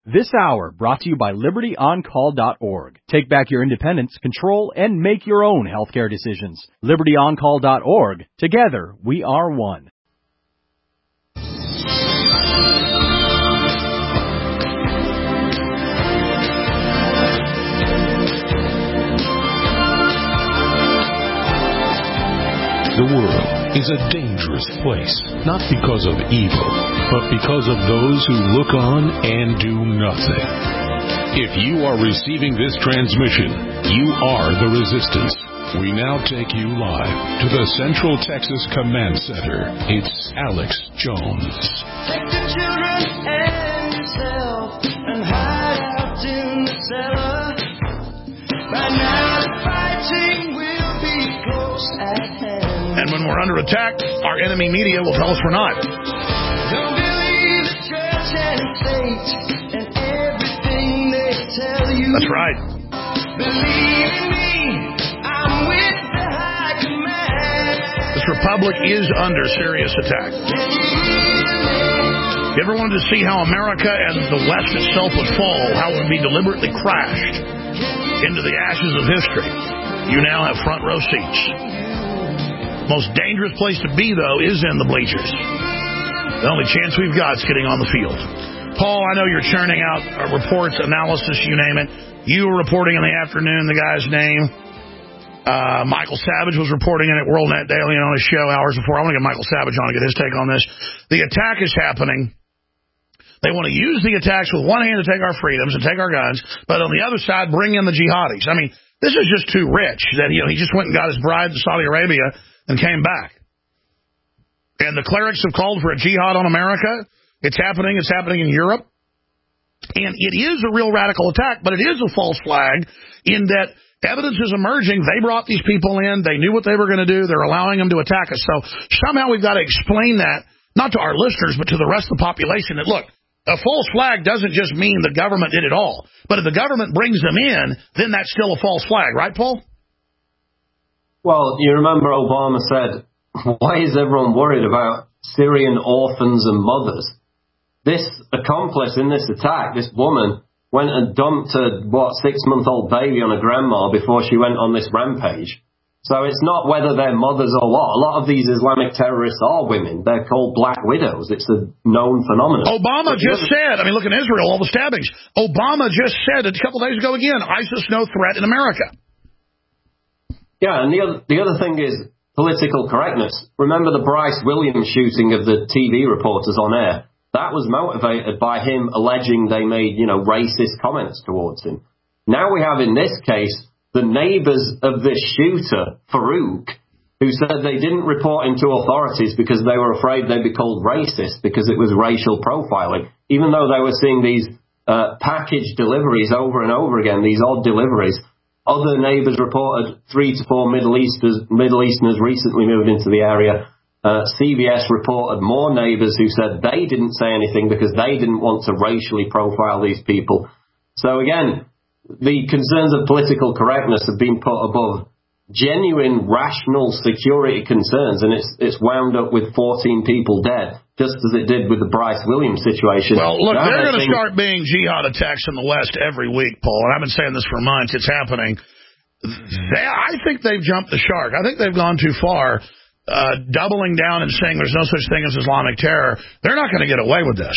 This hour brought to you by LibertyOnCall.org. Take back your independence, control, and make your own healthcare decisions. LibertyOnCall.org. Together, we are one. The world is a dangerous place, not because of evil, but because of those who look on and do nothing. If you are receiving this transmission, you are the resistance. We now take you live to the Central Texas Command Center. It's Alex Jones. Take the children and yourself and hide out in the cellar. By now the fighting will be close at hand. And when we're under attack, our enemy media will tell us we're not. Don't believe the church and fate and everything they tell you. That's right. Believe in me, I'm with the high command. This republic is under serious attack. You ever wanted to see how America and the West itself would fall, how it would be deliberately crashed into the ashes of history? You now have front row seats. Most dangerous place to be, though, is in the bleachers. The only chance we've got is getting on the field. Paul, I know you're churning out reports, analysis, you name it. You were reporting in the afternoon the guy's name. Michael Savage was reporting it at WorldNet Daily on his show hours before. I want to get Michael Savage on to get his take on this. The attack is happening. They want to use the attacks with one hand to take our freedoms and take our guns, but on the other side, bring in the jihadis. I mean, this is just too rich that he just went and got his bride to Saudi Arabia and came back. And the clerics have called for a jihad on America. It's happening in Europe. And it is a real radical attack, but it is a false flag in that evidence is emerging. They brought these people in. They knew what they were going to do. They're allowing them to attack us. So somehow we've got to explain that, not to our listeners, but to the rest of the population, that, look, a false flag doesn't just mean the government did it all. But if the government brings them in, then that's still a false flag. Right, Paul? Well, you remember Obama said, why is everyone worried about Syrian orphans and mothers? This accomplice in this attack, this woman, went and dumped a, 6-month-old baby on a grandma before she went on this rampage. So it's not whether they're mothers or what. A lot of these Islamic terrorists are women. They're called black widows. It's a known phenomenon. Obama just said, look in Israel, all the stabbings. Obama just said a couple days ago again, ISIS no threat in America. Yeah, and the other thing is political correctness. Remember the Bryce Williams shooting of the TV reporters on air? That was motivated by him alleging they made, racist comments towards him. Now we have in this case the neighbors of this shooter, Farouk, who said they didn't report him to authorities because they were afraid they'd be called racist because it was racial profiling, even though they were seeing these package deliveries over and over again, these odd deliveries. Other neighbors reported 3 to 4 Middle Easterners recently moved into the area. CBS reported more neighbors who said they didn't say anything because they didn't want to racially profile these people. So again, the concerns of political correctness have been put above genuine, rational security concerns, and it's wound up with 14 people dead, just as it did with the Bryce Williams situation. Well, look, they're going to start being jihad attacks in the West every week, Paul, and I've been saying this for months. It's happening. I think they've jumped the shark. I think they've gone too far, doubling down and saying there's no such thing as Islamic terror. They're not going to get away with this.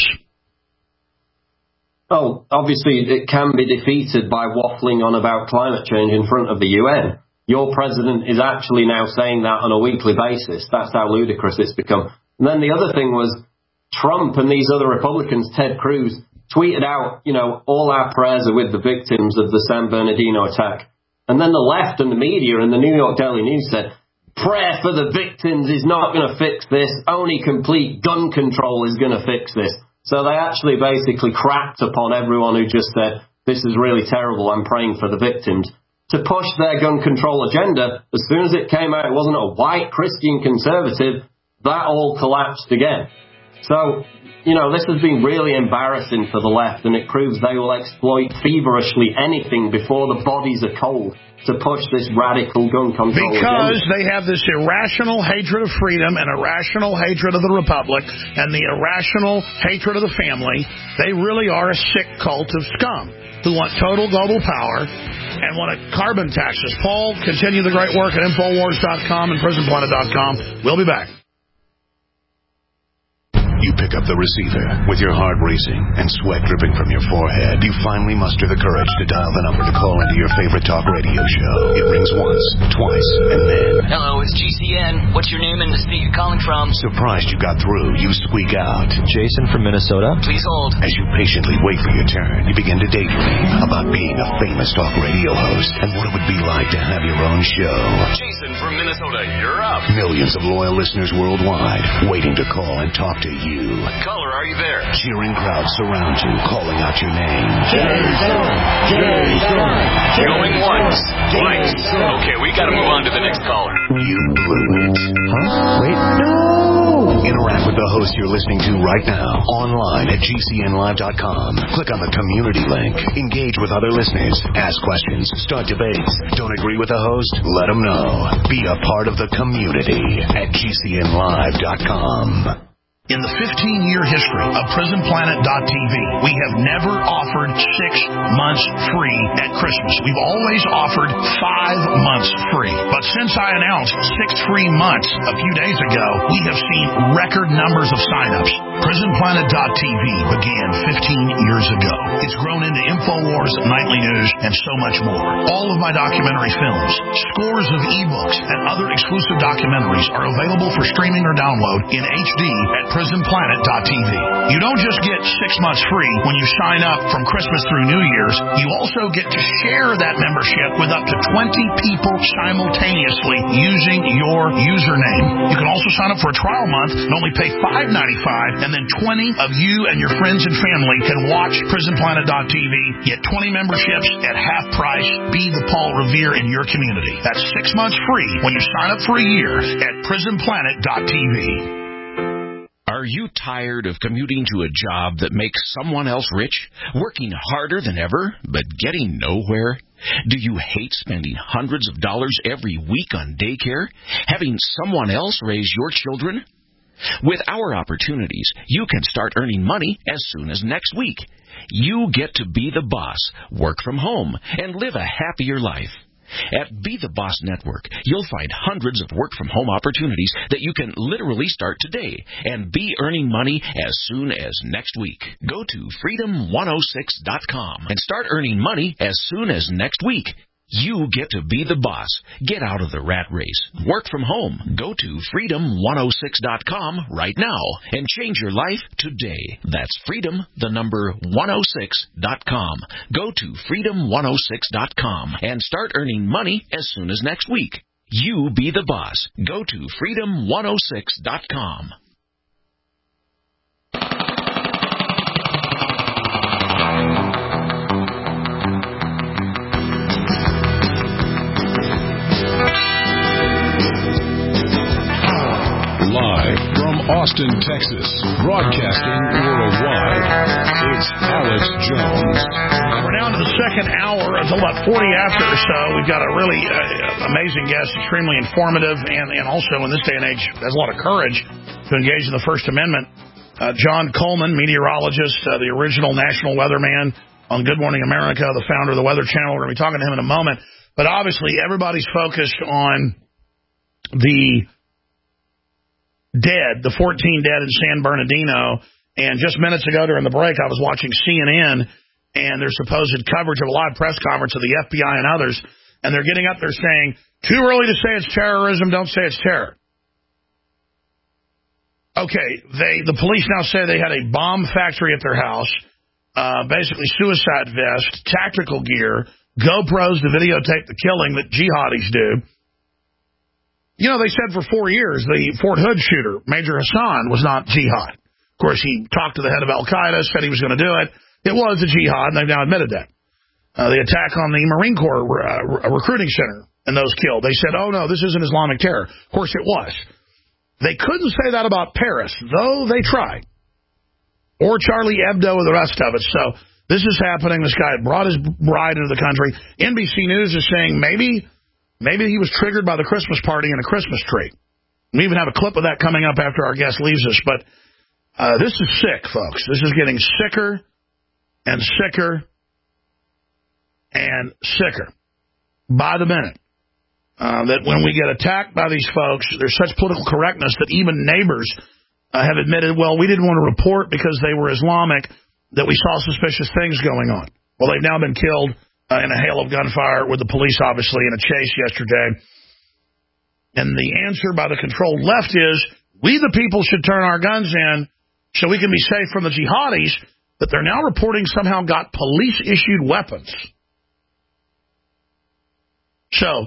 Oh, obviously it can be defeated by waffling on about climate change in front of the UN. Your president is actually now saying that on a weekly basis. That's how ludicrous it's become. And then the other thing was Trump and these other Republicans, Ted Cruz, tweeted out, all our prayers are with the victims of the San Bernardino attack. And then the left and the media and the New York Daily News said, prayer for the victims is not going to fix this. Only complete gun control is going to fix this. So they actually basically crapped upon everyone who just said, this is really terrible, I'm praying for the victims. To push their gun control agenda, as soon as it came out, it wasn't a white Christian conservative, that all collapsed again. So, you know, this has been really embarrassing for the left, and it proves they will exploit feverishly anything before the bodies are cold to push this radical gun control because agenda. They have this irrational hatred of freedom and irrational hatred of the republic and the irrational hatred of the family. They really are a sick cult of scum who want total global power and want to carbon tax us. Paul, continue the great work at Infowars.com and PrisonPlanet.com. We'll be back. You pick up the receiver with your heart racing and sweat dripping from your forehead. You finally muster the courage to dial the number to call into your favorite talk radio show. It rings once, twice, and then... Hello, it's GCN. What's your name and the state you're calling from? Surprised you got through, you squeak out. Jason from Minnesota. Please hold. As you patiently wait for your turn, you begin to daydream about being a famous talk radio host and what it would be like to have your own show. Jason from Minnesota, you're up. Millions of loyal listeners worldwide waiting to call and talk to you. Caller, are you there? Cheering crowds surround you, calling out your name. Jason! Going once, twice. Okay, we gotta move on to the next caller. You blew it. Huh? Wait, no! Interact with the host you're listening to right now, online at GCNlive.com. Click on the community link. Engage with other listeners. Ask questions. Start debates. Don't agree with the host? Let them know. Be a part of the community at GCNlive.com. In the 15-year history of PrisonPlanet.tv, we have never offered 6 months free at Christmas. We've always offered 5 months free. But since I announced 6 free months a few days ago, we have seen record numbers of signups. PrisonPlanet.tv began 15 years ago. It's grown into InfoWars, Nightly News, and so much more. All of my documentary films, scores of ebooks, and other exclusive documentaries are available for streaming or download in HD at PrisonPlanet.tv. You don't just get 6 months free when you sign up from Christmas through New Year's. You also get to share that membership with up to 20 people simultaneously using your username. You can also sign up for a trial month and only pay $5.95, and then 20 of you and your friends and family can watch PrisonPlanet.tv. Get 20 memberships at half price. Be the Paul Revere in your community. That's 6 months free when you sign up for a year at PrisonPlanet.tv. Are you tired of commuting to a job that makes someone else rich, working harder than ever, but getting nowhere? Do you hate spending hundreds of dollars every week on daycare, having someone else raise your children? With our opportunities, you can start earning money as soon as next week. You get to be the boss, work from home, and live a happier life. At Be the Boss Network, you'll find hundreds of work-from-home opportunities that you can literally start today and be earning money as soon as next week. Go to freedom106.com and start earning money as soon as next week. You get to be the boss. Get out of the rat race. Work from home. Go to freedom106.com right now and change your life today. That's freedom106.com. Go to freedom106.com and start earning money as soon as next week. You be the boss. Go to freedom106.com. Live from Austin, Texas, broadcasting worldwide, it's Alex Jones. We're now into the second hour until about 40 after or so. We've got a really amazing guest, extremely informative, and also in this day and age has a lot of courage to engage in the First Amendment. John Coleman, meteorologist, the original national weatherman on Good Morning America, the founder of the Weather Channel. We're going to be talking to him in a moment. But obviously everybody's focused on the dead, the 14 dead in San Bernardino. And just minutes ago during the break, I was watching CNN and their supposed coverage of a live press conference of the FBI and others. And they're getting up there saying, too early to say it's terrorism, don't say it's terror. Okay, the police now say they had a bomb factory at their house, basically suicide vest, tactical gear, GoPros to videotape the killing that jihadis do. You know, they said for 4 years the Fort Hood shooter, Major Hassan, was not jihad. Of course, he talked to the head of Al-Qaeda, said he was going to do it. It was a jihad, and they've now admitted that. The attack on the Marine Corps recruiting center and those killed, they said, oh, no, this isn't Islamic terror. Of course, it was. They couldn't say that about Paris, though they tried. or Charlie Hebdo or the rest of it. So this is happening. This guy brought his bride into the country. NBC News is saying maybe he was triggered by the Christmas party and a Christmas tree. We even have a clip of that coming up after our guest leaves us. But this is sick, folks. This is getting sicker and sicker and sicker by the minute. That when we get attacked by these folks, there's such political correctness that even neighbors have admitted, well, we didn't want to report because they were Islamic, that we saw suspicious things going on. Well, they've now been killed in a hail of gunfire with the police, obviously, in a chase yesterday. And the answer by the controlled left is, we the people should turn our guns in so we can be safe from the jihadis, that they're now reporting somehow got police-issued weapons. So,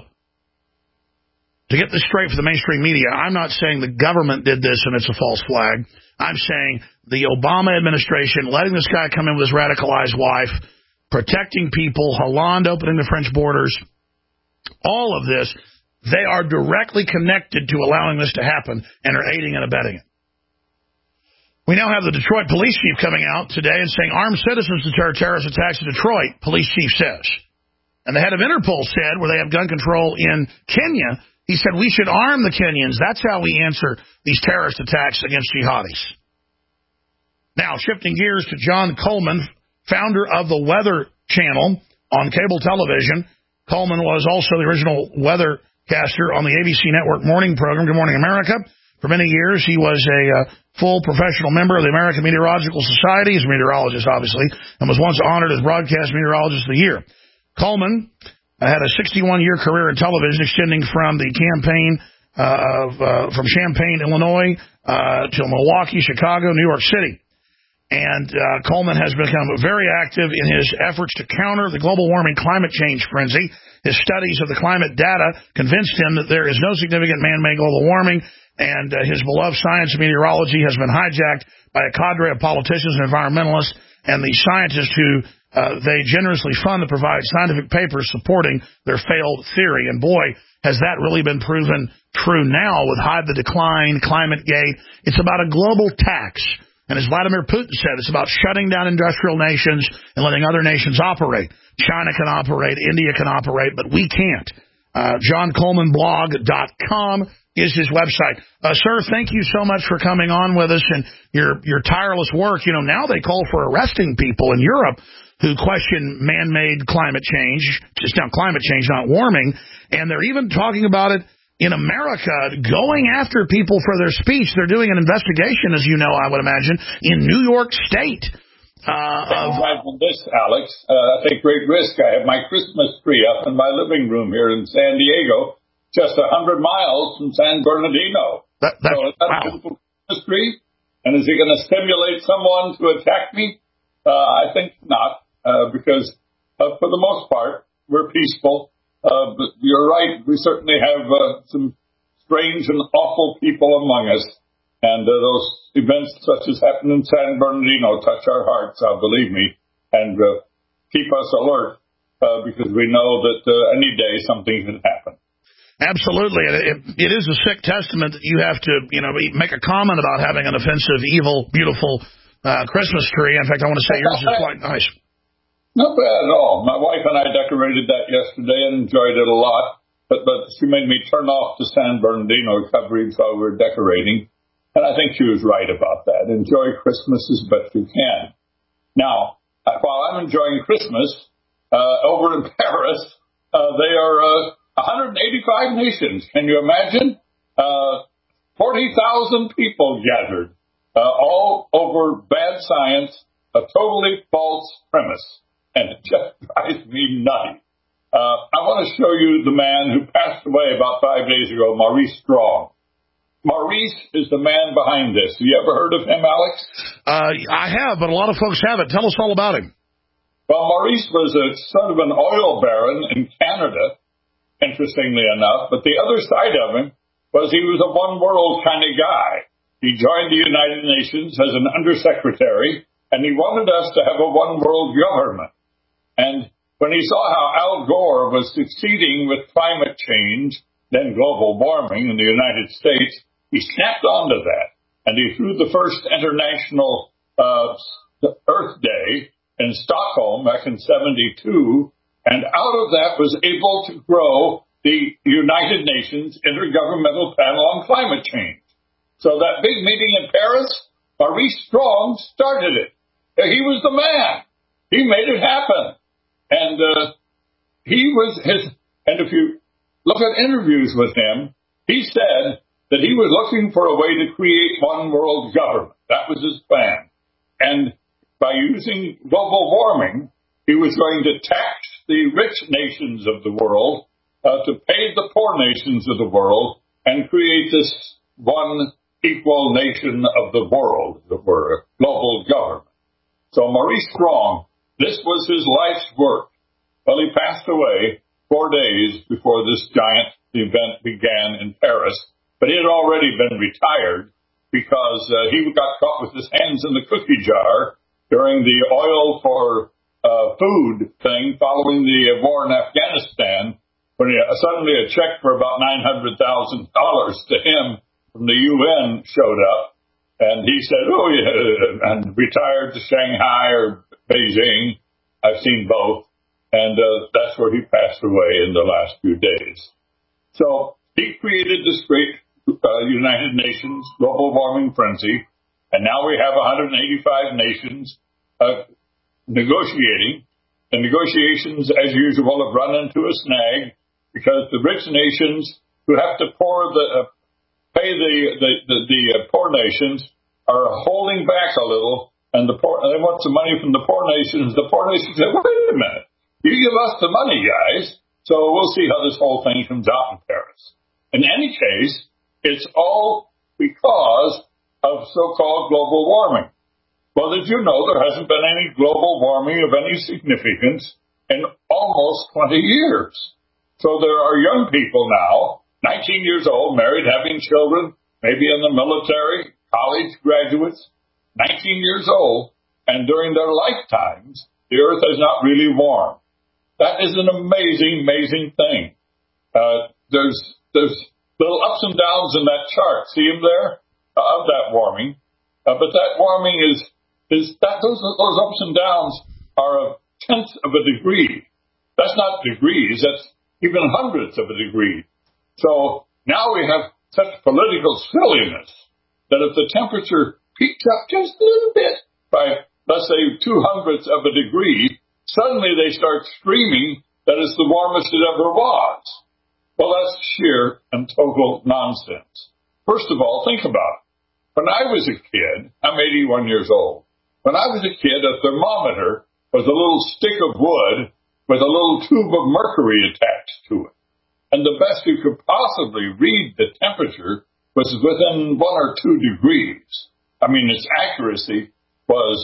to get this straight for the mainstream media, I'm not saying the government did this and it's a false flag. I'm saying the Obama administration letting this guy come in with his radicalized wife, protecting people, Hollande opening the French borders, all of this, they are directly connected to allowing this to happen and are aiding and abetting it. We now have the Detroit police chief coming out today and saying armed citizens deter terrorist attacks in Detroit, police chief says. And the head of Interpol said, where they have gun control in Kenya, he said, we should arm the Kenyans. That's how we answer these terrorist attacks against jihadis. Now, shifting gears to John Coleman, founder of the Weather Channel on cable television. Coleman was also the original weathercaster on the ABC Network morning program, Good Morning America. For many years, he was a full professional member of the American Meteorological Society. He's a meteorologist, obviously, and was once honored as Broadcast Meteorologist of the Year. Coleman had a 61-year career in television, extending from the campaign from Champaign, Illinois, to Milwaukee, Chicago, New York City. And Coleman has become very active in his efforts to counter the global warming climate change frenzy. His studies of the climate data convinced him that there is no significant man-made global warming, and his beloved science and meteorology has been hijacked by a cadre of politicians and environmentalists and the scientists who they generously fund to provide scientific papers supporting their failed theory. And boy, has that really been proven true now with Hide the Decline, ClimateGate. It's about a global tax. And as Vladimir Putin said, it's about shutting down industrial nations and letting other nations operate. China can operate, India can operate, but we can't. JohnColemanBlog.com is his website. Sir, thank you so much for coming on with us and your tireless work. You know, now they call for arresting people in Europe who question man-made climate change. It's now climate change, not warming. And they're even talking about it in America, going after people for their speech. They're doing an investigation, as you know, I would imagine, in New York State. Imagine this, Alex. I take great risk. I have my Christmas tree up in my living room here in San Diego, just 100 miles from San Bernardino. So is that a beautiful Christmas tree? And is it going to stimulate someone to attack me? I think not. Because for the most part, we're peaceful. But you're right. We certainly have some strange and awful people among us. And those events such as happened in San Bernardino touch our hearts, believe me, and keep us alert because we know that any day something can happen. Absolutely. It is a sick testament that you have to, make a comment about having an offensive, evil, beautiful Christmas tree. In fact, I want to say yours is quite nice. Not bad at all. My wife and I decorated that yesterday and enjoyed it a lot. But she made me turn off the San Bernardino coverage while we were decorating. And I think she was right about that. Enjoy Christmas as best you can. Now, while I'm enjoying Christmas, over in Paris, they are 185 nations. Can you imagine? 40,000 people gathered, all over bad science, a totally false premise. And it just drives me nutty. I want to show you the man who passed away about 5 days ago, Maurice Strong. Maurice is the man behind this. Have you ever heard of him, Alex? I have, but a lot of folks haven't. Tell us all about him. Well, Maurice was a son of an oil baron in Canada, interestingly enough. But the other side of him was he was a one-world kind of guy. He joined the United Nations as an undersecretary, and he wanted us to have a one-world government. And when he saw how Al Gore was succeeding with climate change, then global warming in the United States, he snapped onto that. And he threw the first international Earth Day in Stockholm back in 72, and out of that was able to grow the United Nations Intergovernmental Panel on Climate Change. So that big meeting in Paris, Maurice Strong started it. He was the man. He made it happen. And and if you look at interviews with him, he said that he was looking for a way to create one world government. That was his plan. And by using global warming, he was going to tax the rich nations of the world to pay the poor nations of the world and create this one equal nation of the world, as it were, a global government. So Maurice Strong, this was his life's work. Well, he passed away 4 days before this giant event began in Paris, but he had already been retired because he got caught with his hands in the cookie jar during the oil for food thing following the war in Afghanistan, when suddenly a check for about $900,000 to him from the UN showed up, and he said, oh, yeah, and retired to Shanghai or Beijing. I've seen both, and that's where he passed away in the last few days. So he created this great United Nations global warming frenzy, and now we have 185 nations negotiating. The negotiations, as usual, have run into a snag because the rich nations who have to pay the poor nations are holding back a little, and they want some money from the poor nations. The poor nations say, wait a minute, you give us the money, guys, so we'll see how this whole thing comes out in Paris. In any case, it's all because of so-called global warming. Well, did you know there hasn't been any global warming of any significance in almost 20 years? So there are young people now, 19 years old, married, having children, maybe in the military, college graduates, 19 years old, and during their lifetimes, the earth has not really warmed. That is an amazing, amazing thing. There's little ups and downs in that chart. See them there? Of that warming. But that warming those ups and downs are a tenth of a degree. That's not degrees. That's even hundredths of a degree. So now we have such political silliness that if the temperature peaks up just a little bit by, let's say, 2/100ths of a degree, suddenly they start screaming that it's the warmest it ever was. Well, that's sheer and total nonsense. First of all, think about it. When I was a kid, I'm 81 years old. When I was a kid, a thermometer was a little stick of wood with a little tube of mercury attached to it. And the best you could possibly read the temperature was within 1 or 2 degrees. I mean, its accuracy was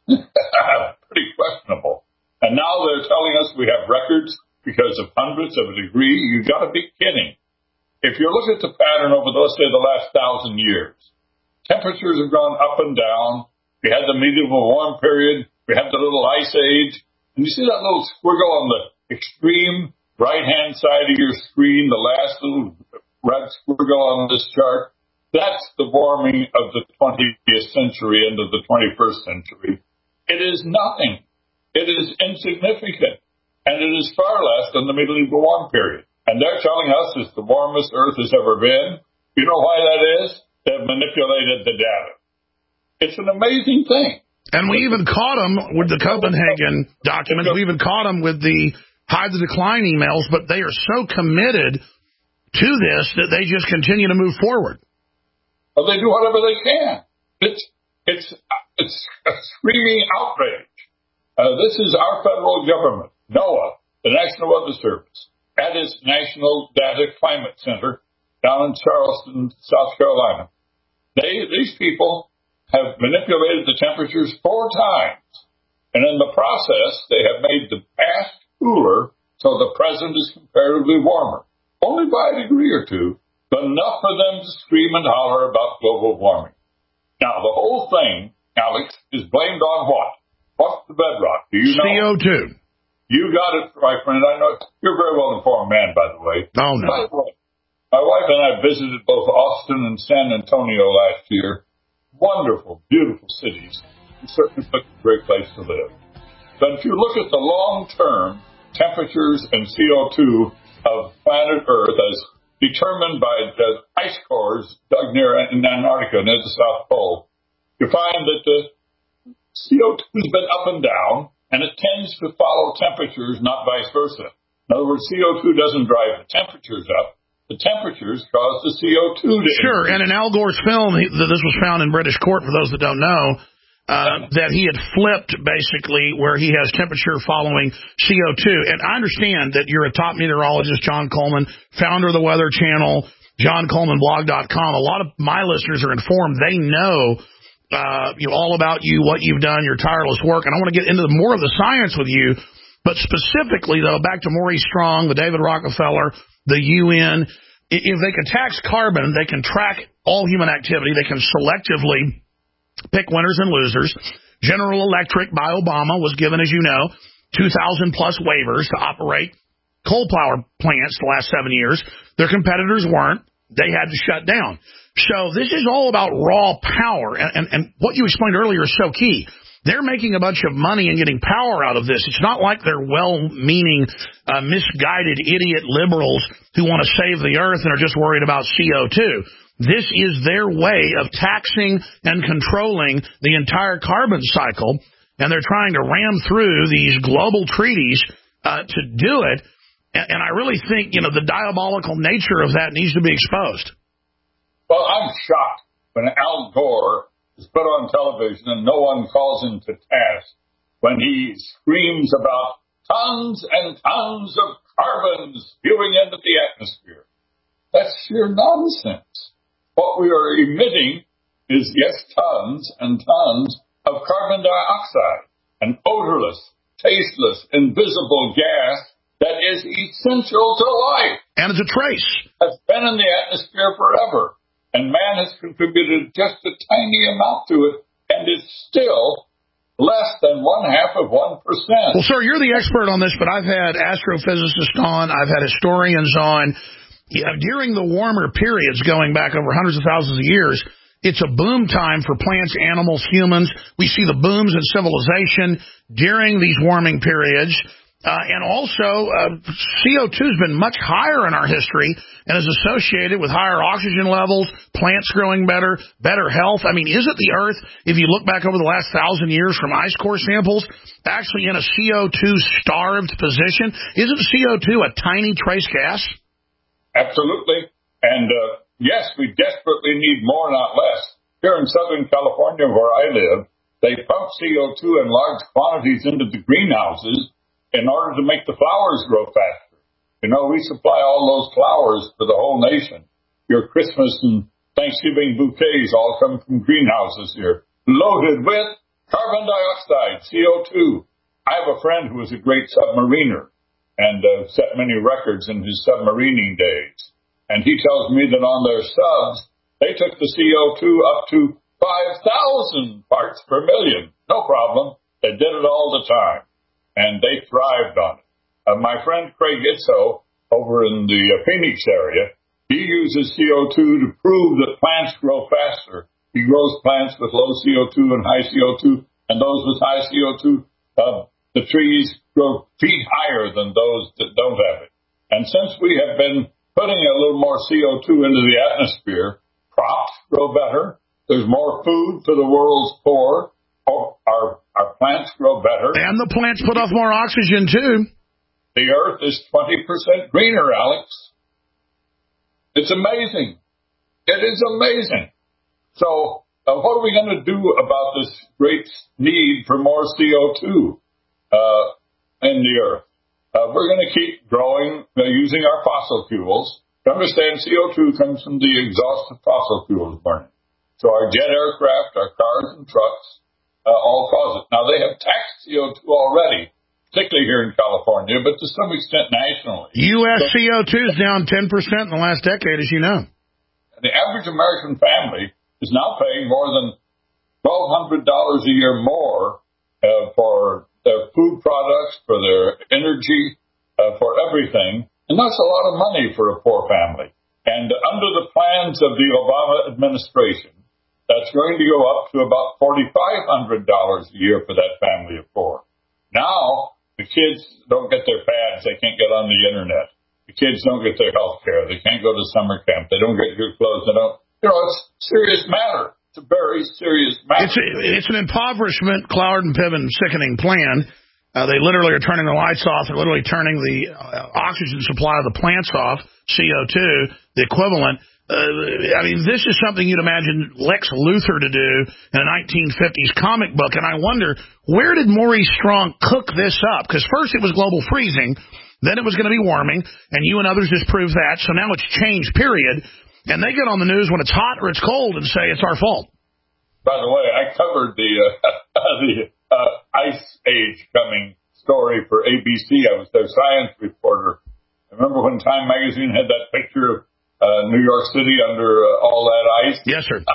pretty questionable. And now they're telling us we have records because of hundredths of a degree. You've got to be kidding. If you look at the pattern over, let's say, the last 1,000 years, temperatures have gone up and down. We had the medieval warm period. We had the little ice age. And you see that little squiggle on the extreme right-hand side of your screen, the last little red squiggle on this chart? That's the warming of the 20th century into the 21st century. It is nothing. It is insignificant. And it is far less than the medieval warm period. And they're telling us it's the warmest Earth has ever been. You know why that is? They've manipulated the data. It's an amazing thing. And we even caught them with the Copenhagen documents. We even caught them with the hide the decline emails, but they are so committed to this that they just continue to move forward. Well, they do whatever they can. It's a screaming outrage. This is our federal government, NOAA, the National Weather Service, at its National Data Climate Center down in Charleston, South Carolina. These people have manipulated the temperatures 4 times. And in the process, they have made the past cooler so the present is comparatively warmer. Only by a degree or 2, but enough for them to scream and holler about global warming. Now, the whole thing, Alex, is blamed on what? What's the bedrock? Do you know? CO2. You got it, my friend. I know you're a very well-informed man, by the way. Oh, no. By the way, my wife and I visited both Austin and San Antonio last year. Wonderful, beautiful cities. it certainly looks a great place to live. But if you look at the long-term temperatures and CO2 of planet Earth as determined by the ice cores dug near in Antarctica, near the South Pole, you find that the CO2 has been up and down, and it tends to follow temperatures, not vice versa. In other words, CO2 doesn't drive the temperatures up. The temperatures cause the CO2 to increase. Sure, and in Al Gore's film, this was found in British court, for those that don't know, that he had flipped, basically, where he has temperature following CO2. And I understand that you're a top meteorologist, John Coleman, founder of the Weather Channel, JohnColemanBlog.com. A lot of my listeners are informed. They know all about you, what you've done, your tireless work. And I want to get into more of the science with you. But specifically, though, back to Maurice Strong, the David Rockefeller, the UN, if they can tax carbon, they can track all human activity. They can selectively pick winners and losers. General Electric by Obama was given, as you know, 2,000-plus waivers to operate coal power plants the last 7 years. Their competitors weren't. They had to shut down. So this is all about raw power. And what you explained earlier is so key. They're making a bunch of money and getting power out of this. It's not like they're well-meaning, misguided idiot liberals who want to save the earth and are just worried about CO2. This is their way of taxing and controlling the entire carbon cycle, and they're trying to ram through these global treaties to do it. And I really think, the diabolical nature of that needs to be exposed. Well, I'm shocked when Al Gore is put on television and no one calls him to task when he screams about tons and tons of carbon spewing into the atmosphere. That's sheer nonsense. What we are emitting is, yes, tons and tons of carbon dioxide, an odorless, tasteless, invisible gas that is essential to life. And it's a trace. Has been in the atmosphere forever. And man has contributed just a tiny amount to it, and it's still less than 0.5%. Well, sir, you're the expert on this, but I've had astrophysicists on, I've had historians on. During the warmer periods going back over hundreds of thousands of years, it's a boom time for plants, animals, humans. We see the booms in civilization during these warming periods. And also, CO2 has been much higher in our history and is associated with higher oxygen levels, plants growing better, better health. I mean, isn't the Earth, if you look back over the last 1,000 years from ice core samples, actually in a CO2-starved position? Isn't CO2 a tiny trace gas? Absolutely. And, yes, we desperately need more, not less. Here in Southern California, where I live, they pump CO2 in large quantities into the greenhouses in order to make the flowers grow faster. We supply all those flowers for the whole nation. Your Christmas and Thanksgiving bouquets all come from greenhouses here, loaded with carbon dioxide, CO2. I have a friend who was a great submariner and set many records in his submarining days. And he tells me that on their subs, they took the CO2 up to 5,000 parts per million. No problem. They did it all the time. And they thrived on it. My friend Craig Itzo, over in the Phoenix area, he uses CO2 to prove that plants grow faster. He grows plants with low CO2 and high CO2, and those with high CO2, the trees grow feet higher than those that don't have it. And since we have been putting a little more CO2 into the atmosphere, crops grow better, there's more food for the world's poor, our plants grow better. And the plants put off more oxygen, too. The Earth is 20% greener, Alex. It's amazing. It is amazing. So what are we going to do about this great need for more CO2 in the Earth? We're going to keep growing using our fossil fuels. To understand, CO2 comes from the exhaust of fossil fuels burning. So our jet aircraft, our cars and trucks, all cause it. Now, they have taxed CO2 already, particularly here in California, but to some extent nationally. U.S. CO2 is down 10% in the last decade, as you know. The average American family is now paying more than $1,200 a year more for their food products, for their energy, for everything. And that's a lot of money for a poor family. And under the plans of the Obama administration, That's going to go up to about $4,500 a year for that family of four. Now, the kids don't get their pads. They can't get on the internet. The kids don't get their health care. They can't go to summer camp. They don't get good clothes. They don't. It's a serious matter. It's a very serious matter. It's an impoverishment, Cloward and Piven sickening plan. They literally are turning the lights off. They're literally turning the oxygen supply of the plants off, CO2, the equivalent. This is something you'd imagine Lex Luthor to do in a 1950s comic book. And I wonder, where did Maurice Strong cook this up? Because first it was global freezing, then it was going to be warming, and you and others just proved that. So now it's changed, period. And they get on the news when it's hot or it's cold and say it's our fault. By the way, I covered the Ice Age coming story for ABC. I was their science reporter. Remember when Time Magazine had that picture of New York City under all that ice? Yes, sir.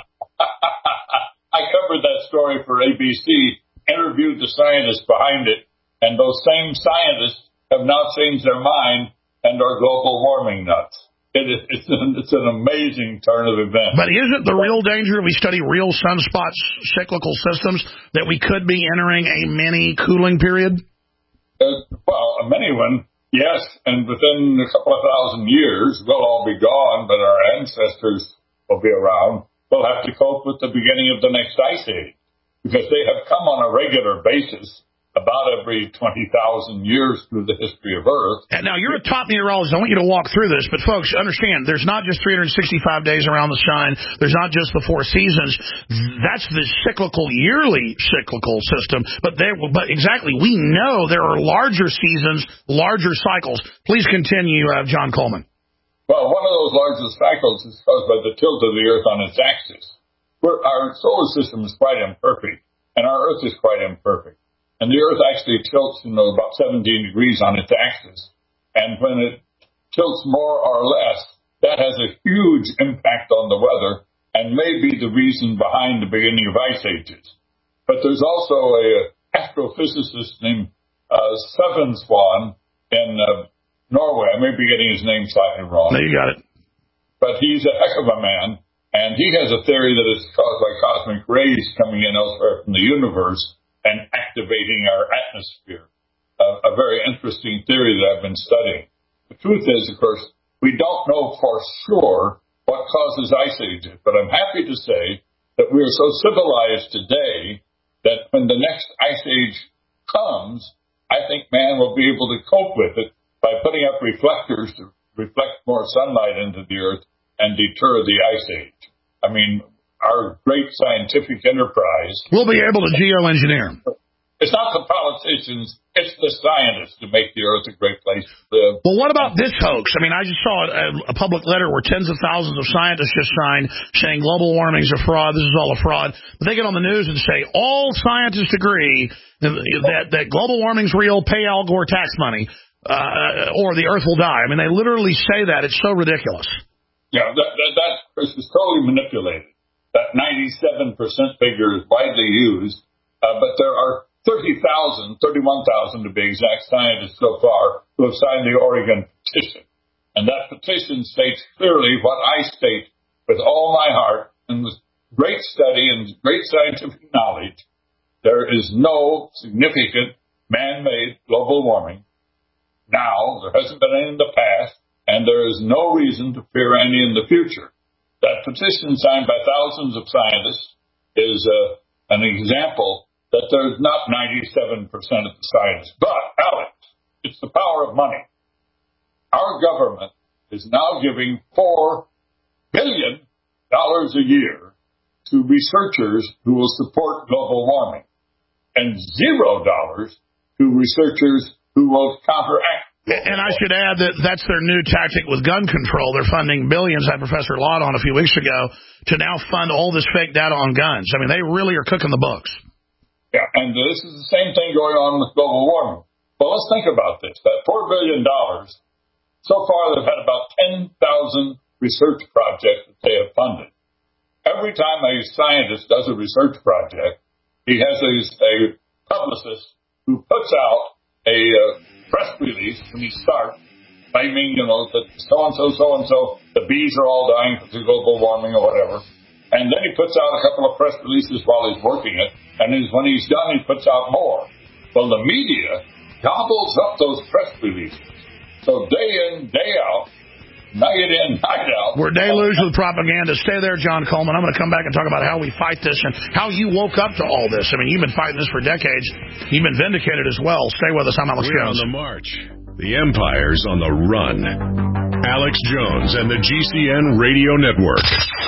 I covered that story for ABC, interviewed the scientists behind it, and those same scientists have now changed their mind and are global warming nuts. It's an amazing turn of events. But isn't the real danger, if we study real sunspots, cyclical systems, that we could be entering a mini cooling period? A mini one, yes. And within a couple of thousand years, we'll all be gone, but our ancestors will be around. We'll have to cope with the beginning of the next ice age, because they have come on a regular basis about every 20,000 years through the history of Earth. And now, you're a top meteorologist. I want you to walk through this. But, folks, understand, there's not just 365 days around the sun. There's not just the four seasons. That's the yearly cyclical system. But exactly, we know there are larger seasons, larger cycles. Please continue, John Coleman. Well, one of those larger cycles is caused by the tilt of the Earth on its axis. Our solar system is quite imperfect, and our Earth is quite imperfect. And the Earth actually tilts, about 17 degrees on its axis. And when it tilts more or less, that has a huge impact on the weather and may be the reason behind the beginning of ice ages. But there's also an astrophysicist named Svensson in Norway. I may be getting his name slightly wrong. No, you got it. But he's a heck of a man, and he has a theory that it's caused by cosmic rays coming in elsewhere from the universe and activating our atmosphere. A very interesting theory that I've been studying. The truth is, of course, we don't know for sure what causes ice ages, but I'm happy to say that we are so civilized today that when the next ice age comes, I think man will be able to cope with it by putting up reflectors to reflect more sunlight into the Earth and deter the ice age. I mean, our great scientific enterprise. We'll be able to geoengineer. It's not the politicians, it's the scientists to make the Earth a great place to live. Well, what about this hoax? I mean, I just saw a public letter where tens of thousands of scientists just signed saying global warming is a fraud, this is all a fraud. But they get on the news and say all scientists agree that global warming's real, pay Al Gore tax money, or the Earth will die. I mean, they literally say that. It's so ridiculous. Yeah, that is totally manipulated. That 97% figure is widely used, but there are 31,000 to be exact, scientists so far who have signed the Oregon petition. And that petition states clearly what I state with all my heart and with great study and great scientific knowledge. There is no significant man-made global warming now. There hasn't been any in the past, and there is no reason to fear any in the future. That petition signed by thousands of scientists is an example that there's not 97% of the scientists. But, Alex, it's the power of money. Our government is now giving $4 billion a year to researchers who will support global warming, and $0 to researchers who will counteract. And I should add that that's their new tactic with gun control. They're funding billions, I had Professor Lott on a few weeks ago, to now fund all this fake data on guns. I mean, they really are cooking the books. Yeah, and this is the same thing going on with global warming. Well, let's think about this. That $4 billion, so far they've had about 10,000 research projects that they have funded. Every time a scientist does a research project, he has a publicist who puts out a press release when he starts, claiming, that so-and-so, the bees are all dying because of global warming or whatever. and then he puts out a couple of press releases while he's working it, and when he's done, he puts out more. Well, the media gobbles up those press releases. So day in, day out, night in, night out. We're deluge with propaganda. Stay there, John Coleman. I'm going to come back and talk about how we fight this and how you woke up to all this. I mean, you've been fighting this for decades. You've been vindicated as well. Stay with us. I'm Alex Jones. We're on the march. The empire's on the run. Alex Jones and the GCN Radio Network.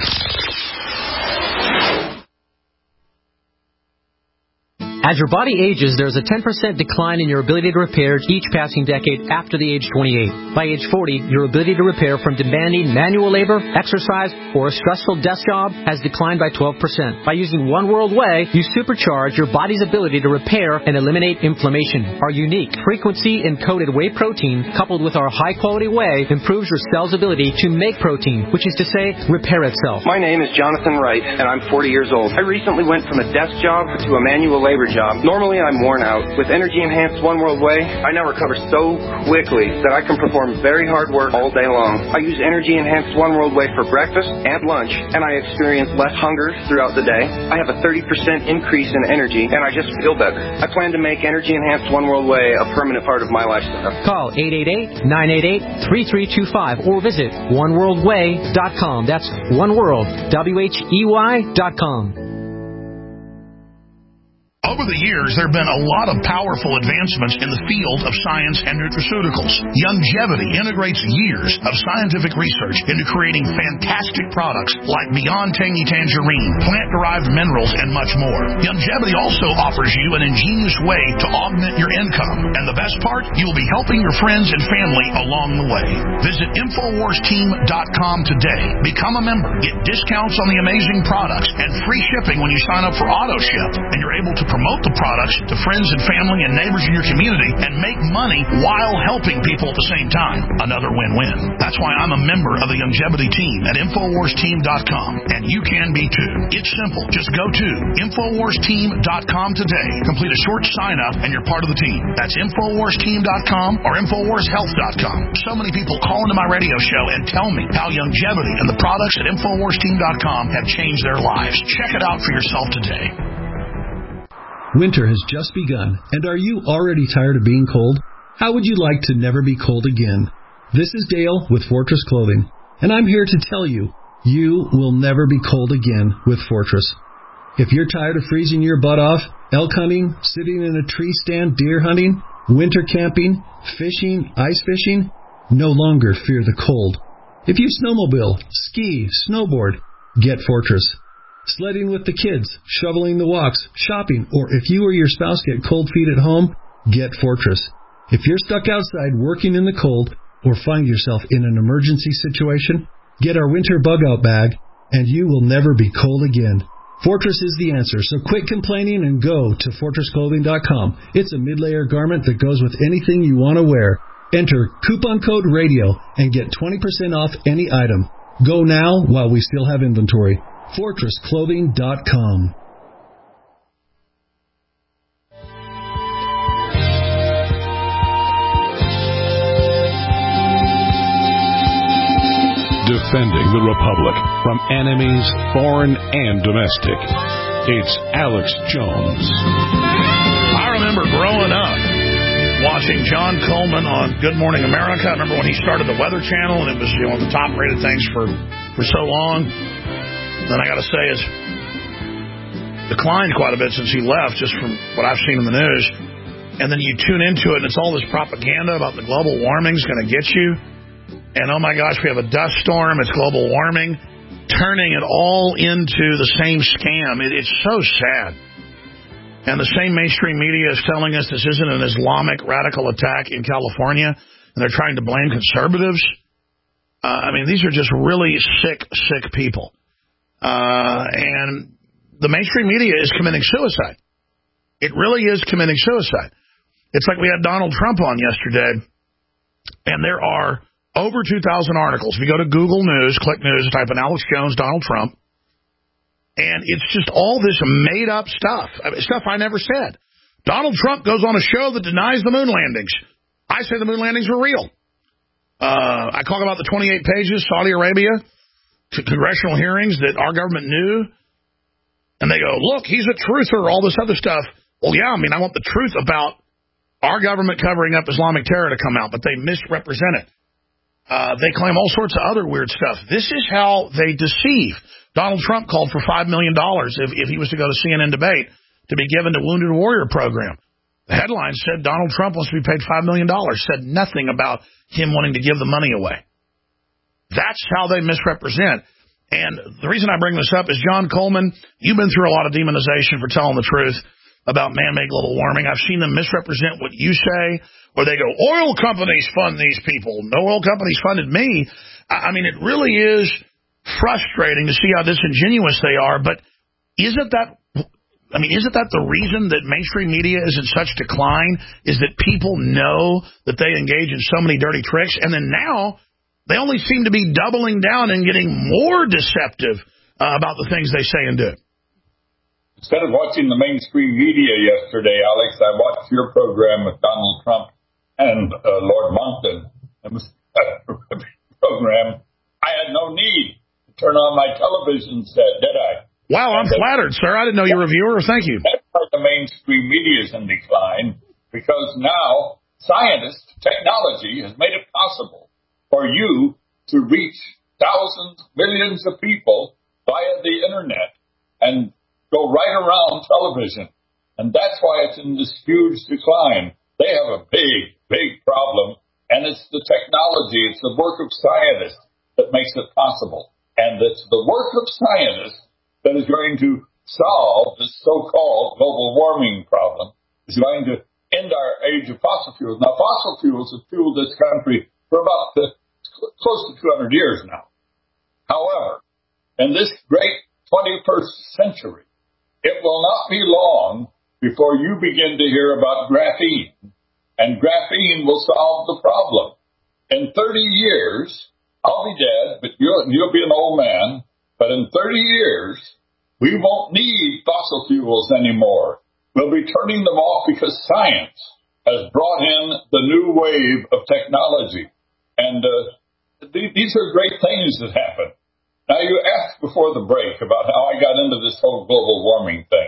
As your body ages, there's a 10% decline in your ability to repair each passing decade after the age 28. By age 40, your ability to repair from demanding manual labor, exercise, or a stressful desk job has declined by 12%. By using One World Whey, you supercharge your body's ability to repair and eliminate inflammation. Our unique frequency-encoded whey protein, coupled with our high-quality whey, improves your cell's ability to make protein, which is to say, repair itself. My name is Jonathan Wright, and I'm 40 years old. I recently went from a desk job to a manual labor job. Normally, I'm worn out. With energy-enhanced One World Whey, I now recover so quickly that I can perform very hard work all day long. I use energy-enhanced One World Whey for breakfast and lunch, and I experience less hunger throughout the day. I have a 30% increase in energy, and I just feel better. I plan to make energy-enhanced One World Whey a permanent part of my lifestyle. Call 888-988-3325 or visit oneworldwhey.com. That's oneworld, WHEY.com. Over the years, there have been a lot of powerful advancements in the field of science and nutraceuticals. Youngevity integrates years of scientific research into creating fantastic products like Beyond Tangy Tangerine, plant-derived minerals, and much more. Youngevity also offers you an ingenious way to augment your income. And the best part, you will be helping your friends and family along the way. Visit InfoWarsTeam.com today. Become a member. Get discounts on the amazing products and free shipping when you sign up for AutoShip. And you're able to promote the products to friends and family and neighbors in your community and make money while helping people at the same time. Another win-win. That's why I'm a member of the Youngevity team at InfoWarsTeam.com, and you can be too. It's simple. Just go to InfoWarsTeam.com today. Complete a short sign-up, and you're part of the team. That's InfoWarsTeam.com or InfoWarsHealth.com. So many people call into my radio show and tell me how Youngevity and the products at InfoWarsTeam.com have changed their lives. Check it out for yourself today. Winter has just begun, and are you already tired of being cold? How would you like to never be cold again? This is Dale with Fortress Clothing, and I'm here to tell you, you will never be cold again with Fortress. If you're tired of freezing your butt off, elk hunting, sitting in a tree stand deer hunting, winter camping, fishing, ice fishing, no longer fear the cold. If you snowmobile, ski, snowboard, get Fortress. Sledding with the kids, shoveling the walks, shopping, or if you or your spouse get cold feet at home, get Fortress. If you're stuck outside working in the cold or find yourself in an emergency situation, get our winter bug-out bag, and you will never be cold again. Fortress is the answer, so quit complaining and go to FortressClothing.com. It's a mid-layer garment that goes with anything you want to wear. Enter coupon code RADIO and get 20% off any item. Go now while we still have inventory. FortressClothing.com. Defending the Republic from enemies, foreign and domestic. It's Alex Jones. I remember growing up watching John Coleman on Good Morning America. I remember when he started the Weather Channel, and it was one of the top-rated things for so long. Then I got to say, it's declined quite a bit since he left, just from what I've seen in the news. And then you tune into it, and it's all this propaganda about the global warming is going to get you. And, oh, my gosh, we have a dust storm. It's global warming, turning it all into the same scam. It's so sad. And the same mainstream media is telling us this isn't an Islamic radical attack in California, and they're trying to blame conservatives. I mean, these are just really sick, sick people. And the mainstream media is committing suicide. It really is committing suicide. It's like we had Donald Trump on yesterday, and there are over 2,000 articles. If you go to Google News, click News, type in Alex Jones, Donald Trump, and it's just all this made-up stuff, stuff I never said. Donald Trump goes on a show that denies the moon landings. I say the moon landings were real. I talk about the 28 pages, Saudi Arabia congressional hearings that our government knew, and they go, look, he's a truther, all this other stuff. Well, yeah, I mean, I want the truth about our government covering up Islamic terror to come out, but they misrepresent it. They claim all sorts of other weird stuff. This is how they deceive. Donald Trump called for $5 million if he was to go to CNN debate to be given to Wounded Warrior program. The headline said Donald Trump wants to be paid $5 million, said nothing about him wanting to give the money away. That's how they misrepresent. And the reason I bring this up is, John Coleman, you've been through a lot of demonization for telling the truth about man-made global warming. I've seen them misrepresent what you say, or they go, oil companies fund these people. No oil companies funded me. I mean, it really is frustrating to see how disingenuous they are, but isn't that the reason that mainstream media is in such decline, is that people know that they engage in so many dirty tricks, and then now they only seem to be doubling down and getting more deceptive about the things they say and do. Instead of watching the mainstream media yesterday, Alex, I watched your program with Donald Trump and Lord Monckton. It was a program. I had no need to turn on my television set, did I? Wow, I'm flattered, sir. I didn't know you were a viewer. Thank you. That's why the mainstream media is in decline, because now scientists, technology has made it possible for you to reach thousands, millions of people via the internet and go right around television. And that's why it's in this huge decline. They have a big, big problem, and it's the technology, it's the work of scientists that makes it possible. And it's the work of scientists that is going to solve this so-called global warming problem. It's going to end our age of fossil fuels. Now, fossil fuels have fueled this country for about close to 200 years now. However, in this great 21st century, it will not be long before you begin to hear about graphene, and graphene will solve the problem. In 30 years, I'll be dead, but you'll be an old man, but in 30 years, we won't need fossil fuels anymore. We'll be turning them off because science has brought in the new wave of technology. And these are great things that happen. Now, you asked before the break about how I got into this whole global warming thing.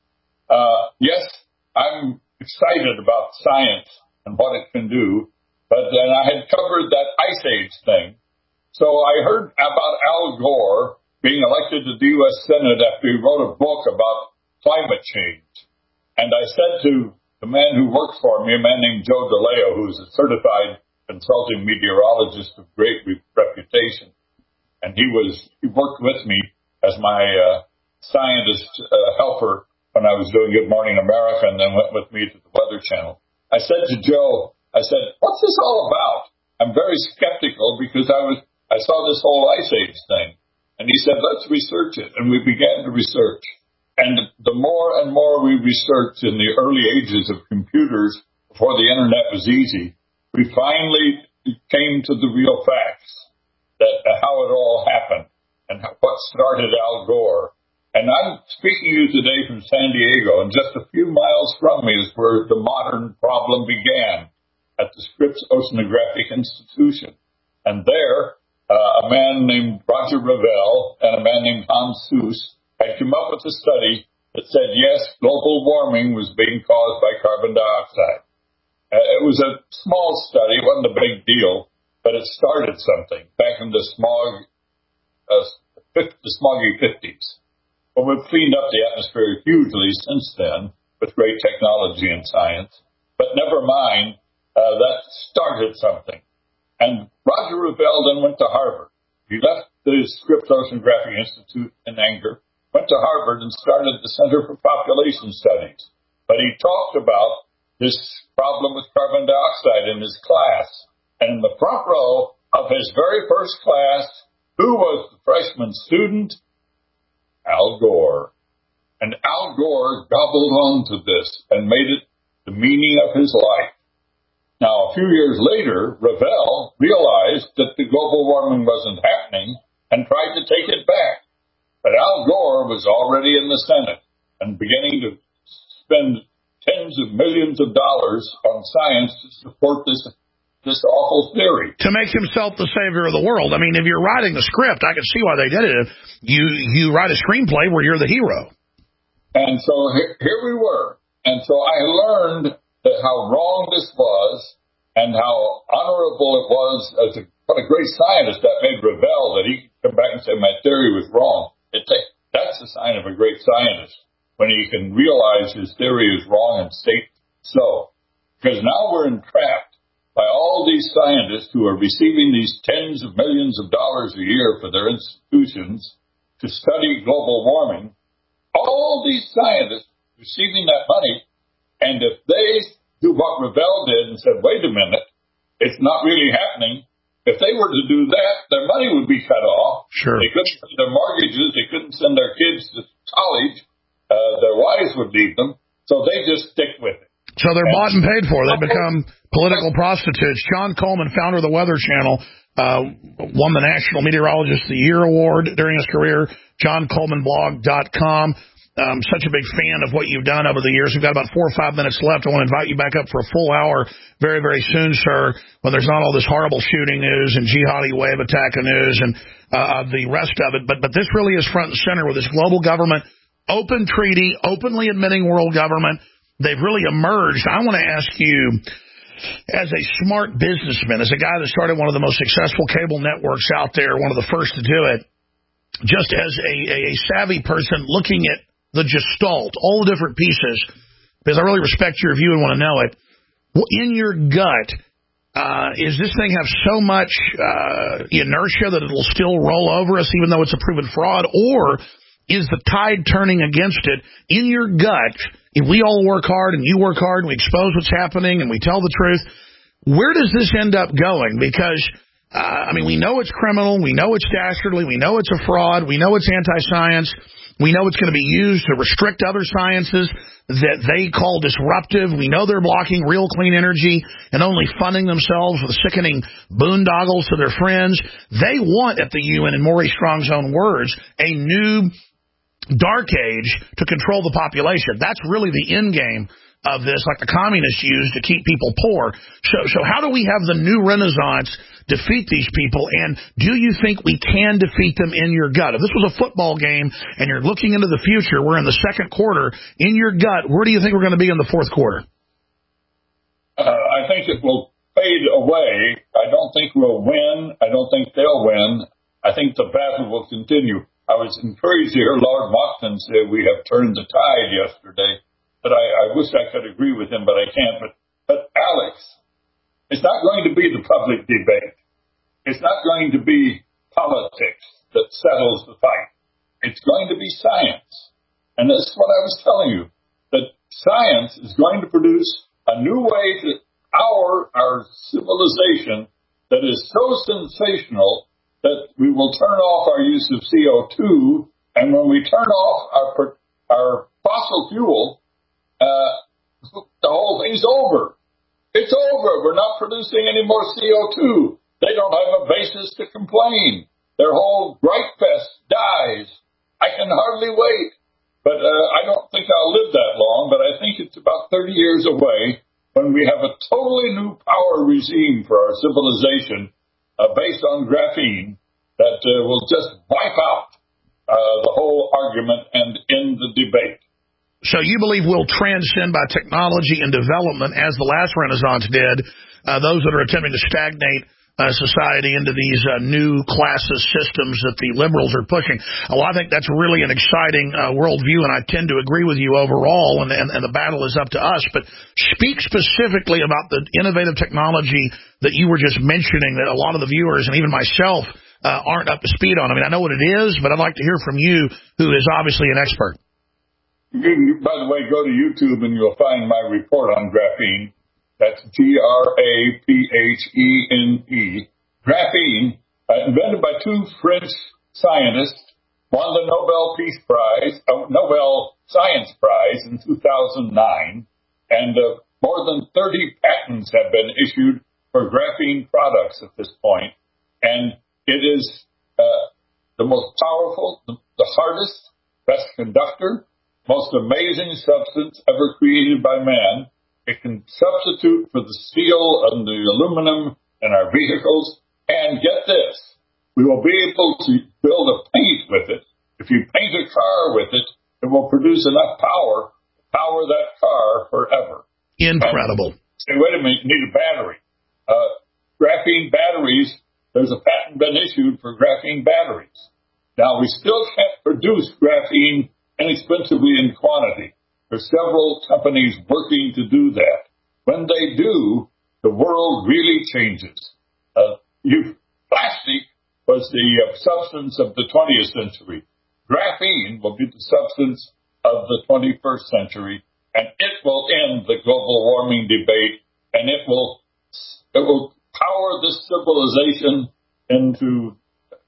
Yes, I'm excited about science and what it can do, but then I had covered that Ice Age thing. So I heard about Al Gore being elected to the U.S. Senate after he wrote a book about climate change. And I said to the man who works for me, a man named Joe DeLeo, who's a certified consulting meteorologist of great reputation, and he worked with me as my scientist helper when I was doing Good Morning America, and then went with me to the Weather Channel. I said to Joe, what's this all about? I'm very skeptical because I saw this whole Ice Age thing. And he said, let's research it. And we began to research. And the more and more we researched in the early ages of computers, before the internet was easy, we finally came to the real facts, that how it all happened and what started Al Gore. And I'm speaking to you today from San Diego, and just a few miles from me is where the modern problem began, at the Scripps Oceanographic Institution. And there, a man named Roger Revelle and a man named Hans Suess had come up with a study that said, yes, global warming was being caused by carbon dioxide. It was a small study, it wasn't a big deal, but it started something back in the smoggy 50s. Well, we've cleaned up the atmosphere hugely since then with great technology and science. But never mind, that started something. And Roger Revelle then went to Harvard. He left the Scripps Oceanographic Institute in anger, went to Harvard and started the Center for Population Studies. But he talked about this problem with carbon dioxide in his class. And in the front row of his very first class, who was the freshman student? Al Gore. And Al Gore gobbled onto this and made it the meaning of his life. Now, a few years later, Revelle realized that the global warming wasn't happening and tried to take it back. But Al Gore was already in the Senate and beginning to spend tens of millions of dollars on science to support this this awful theory. To make himself the savior of the world. I mean, if you're writing the script, I can see why they did it. You write a screenplay where you're the hero. And so here we were. And so I learned that how wrong this was and how honorable it was as what a great scientist that made Revell, that he could come back and say my theory was wrong. That's a sign of a great scientist, when he can realize his theory is wrong and state so. Because now we're entrapped by all these scientists who are receiving these tens of millions of dollars a year for their institutions to study global warming. All these scientists receiving that money, and if they do what Revell did and said, wait a minute, it's not really happening, if they were to do that, their money would be cut off. Sure. They couldn't pay their mortgages. They couldn't send their kids to college. Their wives would leave them. So they just stick with it. So they're bought and paid for. They become political prostitutes. John Coleman, founder of the Weather Channel, won the National Meteorologist of the Year award during his career. JohnColemanBlog.com. Such a big fan of what you've done over the years. We've got about 4 or 5 minutes left. I want to invite you back up for a full hour very, very soon, sir, when there's not all this horrible shooting news and jihadi wave attack news and the rest of it. But this really is front and center with this global government, open treaty, openly admitting world government. They've really emerged. I want to ask you, as a smart businessman, as a guy that started one of the most successful cable networks out there, one of the first to do it, just as a savvy person looking at the gestalt, all the different pieces, because I really respect your view and want to know it. In your gut, is this thing have so much inertia that it'll still roll over us even though it's a proven fraud? Or is the tide turning against it? In your gut, if we all work hard and you work hard and we expose what's happening and we tell the truth, where does this end up going? Because, we know it's criminal. We know it's dastardly. We know it's a fraud. We know it's anti-science. We know it's going to be used to restrict other sciences that they call disruptive. We know they're blocking real clean energy and only funding themselves with sickening boondoggles to their friends. They want, at the UN, in Maurice Strong's own words, a new dark age to control the population. That's really the end game of this, like the communists use to keep people poor. So how do we have the new renaissance defeat these people? And do you think we can defeat them in your gut? If this was a football game and you're looking into the future, we're in the second quarter. In your gut, where do you think we're going to be in the fourth quarter? I think it will fade away. I don't think we'll win. I don't think they'll win. I think the battle will continue. I was encouraged to hear Lord Monckton say we have turned the tide yesterday. But I wish I could agree with him, but I can't. But Alex, it's not going to be the public debate. It's not going to be politics that settles the fight. It's going to be science. And that's what I was telling you, that science is going to produce a new way to power our civilization that is so sensational that we will turn off our use of CO2. And when we turn off our fossil fuel, the whole thing's over. It's over. We're not producing any more CO2. They don't have a basis to complain. Their whole gripe fest dies. I can hardly wait. But I don't think I'll live that long, but I think it's about 30 years away when we have a totally new power regime for our civilization based on graphene that will just wipe out the whole argument and end the debate. So you believe we'll transcend by technology and development as the last Renaissance did, those that are attempting to stagnate society into these new classes systems that the liberals are pushing. Well, I think that's really an exciting worldview, and I tend to agree with you overall, and the battle is up to us. But speak specifically about the innovative technology that you were just mentioning that a lot of the viewers and even myself aren't up to speed on. I mean, I know what it is, but I'd like to hear from you, who is obviously an expert. By the way, go to YouTube and you'll find my report on graphene. That's Graphene. Graphene, invented by two French scientists, won the Nobel Nobel Science Prize in 2009, and more than 30 patents have been issued for graphene products at this point. And it is the most powerful, the hardest, best conductor, most amazing substance ever created by man. It can substitute for the steel and the aluminum in our vehicles. And get this, we will be able to build a paint with it. If you paint a car with it, it will produce enough power to power that car forever. Incredible. Say, wait a minute, you need a battery. Graphene batteries, there's a patent been issued for graphene batteries. Now, we still can't produce graphene inexpensively in quantity. There's several companies working to do that. When they do, the world really changes. Plastic was the substance of the 20th century. Graphene will be the substance of the 21st century, and it will end the global warming debate, and it will power this civilization into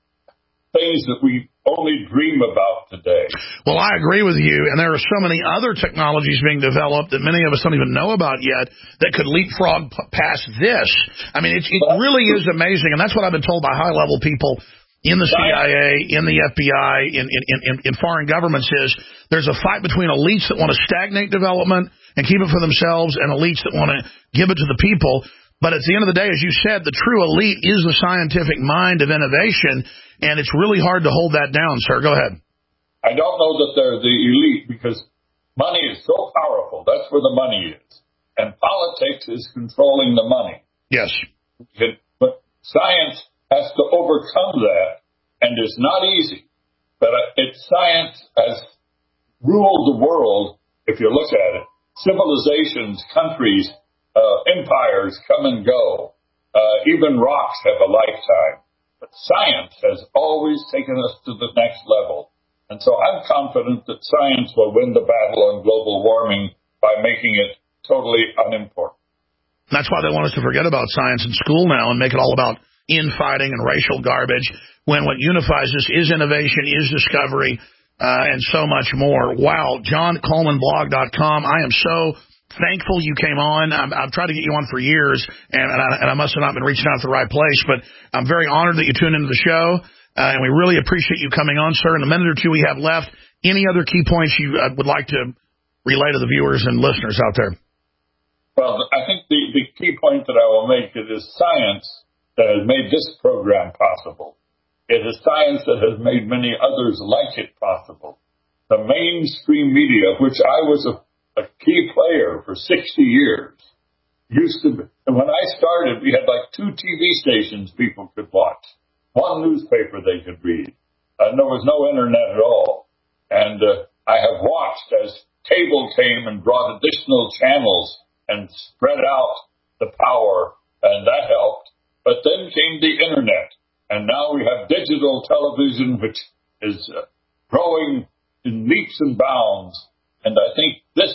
things that we only dream about today. Well, I agree with you, and there are so many other technologies being developed that many of us don't even know about yet that could leapfrog past this. I mean, it really is amazing, and that's what I've been told by high-level people in the CIA, in the FBI, in foreign governments is there's a fight between elites that want to stagnate development and keep it for themselves and elites that want to give it to the people. But at the end of the day, as you said, the true elite is the scientific mind of innovation, and it's really hard to hold that down, sir. Go ahead. I don't know that they're the elite because money is so powerful. That's where the money is. And politics is controlling the money. Yes. But science has to overcome that, and it's not easy. But science has ruled the world, if you look at it. Civilizations, countries, empires come and go. Even rocks have a lifetime. But science has always taken us to the next level. And so I'm confident that science will win the battle on global warming by making it totally unimportant. That's why they want us to forget about science in school now and make it all about infighting and racial garbage, when what unifies us is innovation, is discovery, and so much more. Wow, JohnColemanBlog.com. I am so thankful you came on. I've tried to get you on for years, and I must have not been reaching out to the right place, but I'm very honored that you tuned into the show, and we really appreciate you coming on, sir. In a minute or two we have left, any other key points you would like to relay to the viewers and listeners out there? Well, I think the key point that I will make is science that has made this program possible. It is science that has made many others like it possible. The mainstream media, of which I was a key player for 60 years, and when I started, we had like 2 TV stations people could watch, 1 newspaper they could read, and there was no internet at all. And I have watched as cable came and brought additional channels and spread out the power, and that helped. But then came the internet, and now we have digital television, which is growing in leaps and bounds. And I think this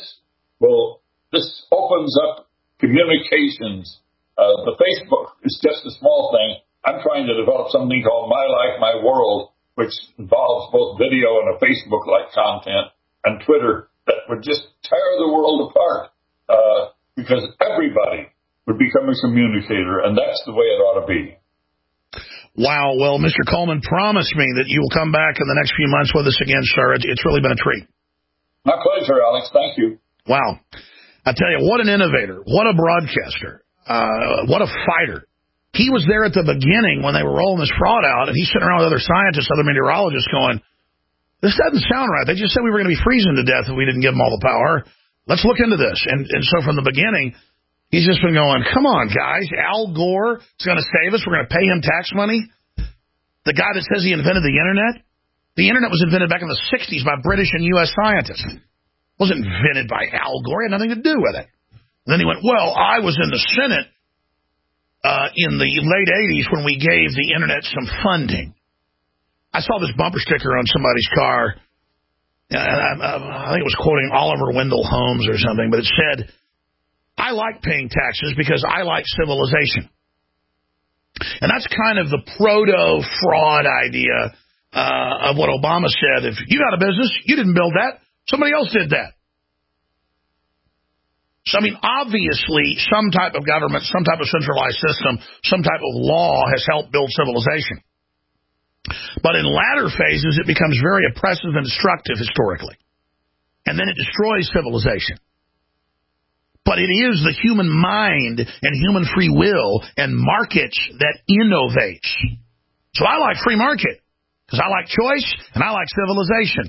opens up communications. The Facebook is just a small thing. I'm trying to develop something called My Life, My World, which involves both video and a Facebook-like content, and Twitter, that would just tear the world apart, because everybody would become a communicator, and that's the way it ought to be. Wow. Well, Mr. Coleman, promise me that you will come back in the next few months with us again, sir. It's really been a treat. My pleasure, Alex. Thank you. Wow. I tell you, what an innovator. What a broadcaster. What a fighter. He was there at the beginning when they were rolling this fraud out, and he's sitting around with other scientists, other meteorologists going, this doesn't sound right. They just said we were going to be freezing to death if we didn't give them all the power. Let's look into this. And so from the beginning, he's just been going, come on, guys. Al Gore is going to save us. We're going to pay him tax money. The guy that says he invented the Internet. The Internet was invented back in the 60s by British and U.S. scientists. It wasn't invented by Al Gore. It had nothing to do with it. And then he went, well, I was in the Senate in the late 80s when we gave the Internet some funding. I saw this bumper sticker on somebody's car. I think it was quoting Oliver Wendell Holmes or something, but it said, I like paying taxes because I like civilization. And that's kind of the proto-fraud idea of what Obama said. If you got a business, you didn't build that. Somebody else did that. So, I mean, obviously, some type of government, some type of centralized system, some type of law has helped build civilization. But in latter phases, it becomes very oppressive and destructive historically. And then it destroys civilization. But it is the human mind and human free will and markets that innovates. So I like free market because I like choice and I like civilization.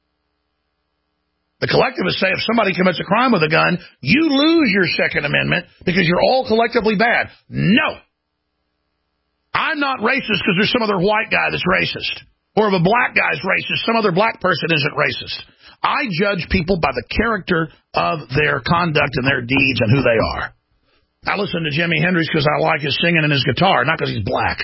The collectivists say if somebody commits a crime with a gun, you lose your Second Amendment because you're all collectively bad. No. I'm not racist because there's some other white guy that's racist. Or if a black guy's racist, some other black person isn't racist. I judge people by the character of their conduct and their deeds and who they are. I listen to Jimi Hendrix because I like his singing and his guitar, not because he's black.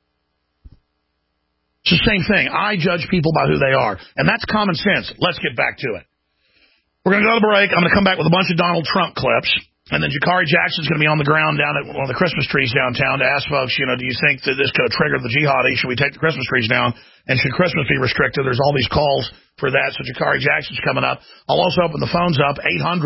It's the same thing. I judge people by who they are. And that's common sense. Let's get back to it. We're going to go to the break. I'm going to come back with a bunch of Donald Trump clips. And then Jakari Jackson's going to be on the ground down at one of the Christmas trees downtown to ask folks, do you think that this could have triggered the jihadi? Should we take the Christmas trees down? And should Christmas be restricted? There's all these calls for that. So Jakari Jackson's coming up. I'll also open the phones up,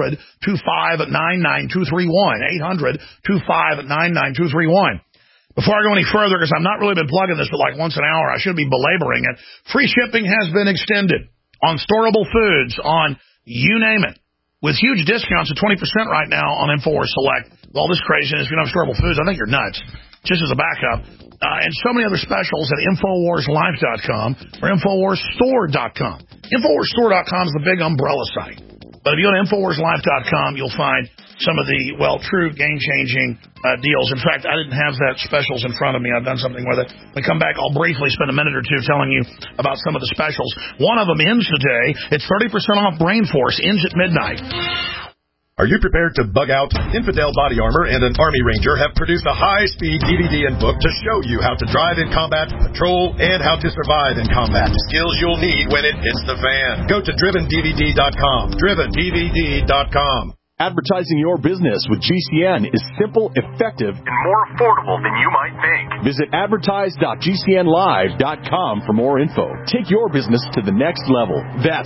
800-259-9231. 800-259-9231. Before I go any further, because I've not really been plugging this for like once an hour, I should be belaboring it. Free shipping has been extended on storable foods, on you name it. With huge discounts of 20% right now on InfoWars Select. With all this craziness, if you don't have storable foods, I think you're nuts. Just as a backup. And so many other specials at InfoWarsLife.com or InfoWarsStore.com. InfoWarsStore.com is the big umbrella site. But if you go to InfoWarsLife.com, you'll find some of the, true game-changing deals. In fact, I didn't have that specials in front of me. I've done something with it. When we come back, I'll briefly spend a minute or two telling you about some of the specials. One of them ends today. It's 30% off Brain Force. Ends at midnight. Are you prepared to bug out? Infidel Body Armor and an Army Ranger have produced a high-speed DVD and book to show you how to drive in combat, patrol, and how to survive in combat. Skills you'll need when it hits the fan. Go to DrivenDVD.com. DrivenDVD.com. Advertising your business with GCN is simple, effective, and more affordable than you might think. Visit advertise.gcnlive.com for more info. Take your business to the next level. That's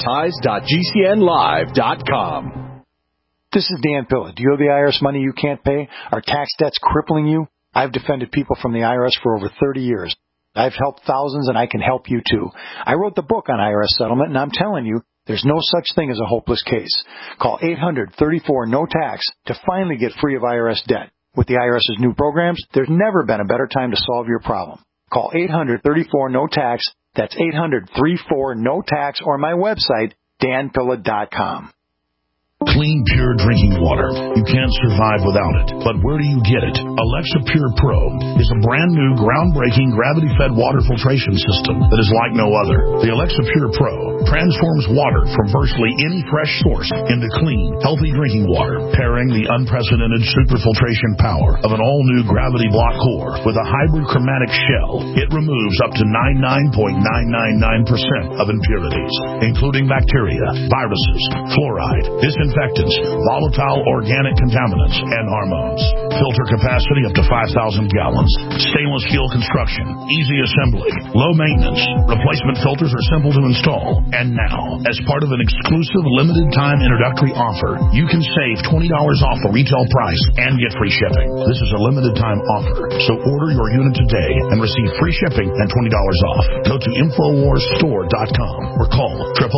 advertise.gcnlive.com. This is Dan Pilla. Do you owe the IRS money you can't pay? Are tax debts crippling you? I've defended people from the IRS for over 30 years. I've helped thousands, and I can help you too. I wrote the book on IRS settlement, and I'm telling you, there's no such thing as a hopeless case. Call 800-34-NO-TAX to finally get free of IRS debt. With the IRS's new programs, there's never been a better time to solve your problem. Call 800-34-NO-TAX. That's 800-34-NO-TAX, or my website, danpilla.com. Clean, pure drinking water. You can't survive without it. But where do you get it? Alexa Pure Pro is a brand new, groundbreaking, gravity-fed water filtration system that is like no other. The Alexa Pure Pro transforms water from virtually any fresh source into clean, healthy drinking water, pairing the unprecedented superfiltration power of an all-new gravity block core with a hybrid chromatic shell. It removes up to 99.999% of impurities, including bacteria, viruses, fluoride, disinfectants, volatile organic contaminants, and hormones. Filter capacity up to 5,000 gallons. Stainless steel construction. Easy assembly. Low maintenance. Replacement filters are simple to install. And now, as part of an exclusive limited time introductory offer, you can save $20 off the retail price and get free shipping. This is a limited time offer, so order your unit today and receive free shipping and $20 off. Go to InfoWarsStore.com or call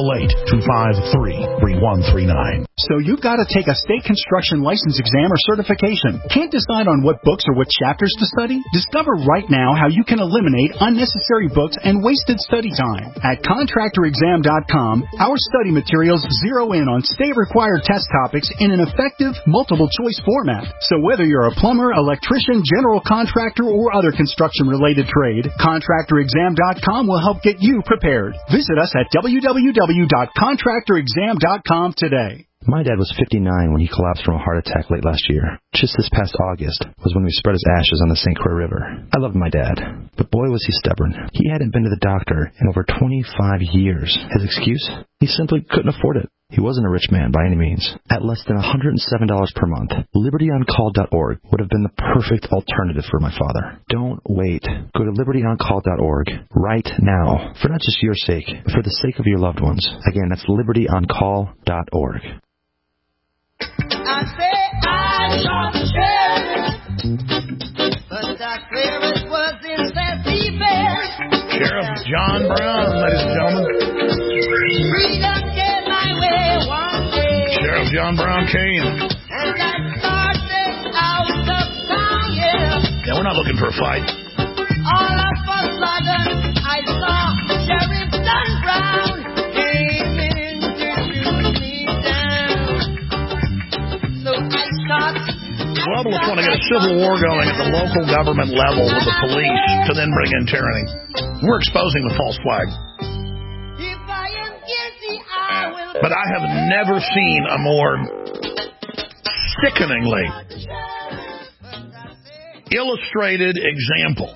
888-253-3139. So you've got to take a state construction license exam or certification. Can't decide on what books or what chapters to study? Discover right now how you can eliminate unnecessary books and wasted study time. At ContractorExam.com, our study materials zero in on state-required test topics in an effective, multiple-choice format. So whether you're a plumber, electrician, general contractor, or other construction-related trade, ContractorExam.com will help get you prepared. Visit us at www.ContractorExam.com today. My dad was 59 when he collapsed from a heart attack late last year. Just this past August was when we spread his ashes on the St. Croix River. I loved my dad, but boy was he stubborn. He hadn't been to the doctor in over 25 years. His excuse? He simply couldn't afford it. He wasn't a rich man by any means. At less than $107 per month, LibertyOnCall.org would have been the perfect alternative for my father. Don't wait. Go to LibertyOnCall.org right now, for not just your sake, but for the sake of your loved ones. Again, that's LibertyOnCall.org. I say I shot the sheriff, but the clearance was in Sassy Bear. Sheriff John Brown, ladies and gentlemen. Freedom get my way one day. Sheriff John Brown came. Yeah, we're not looking for a fight. All of a sudden, I saw Sheriff Don Brown came in to shoot me down. So I shot. Globalists want to get a civil war going at the local government level with the police to then bring in tyranny. We're exposing the false flag. But I have never seen a more sickeningly illustrated example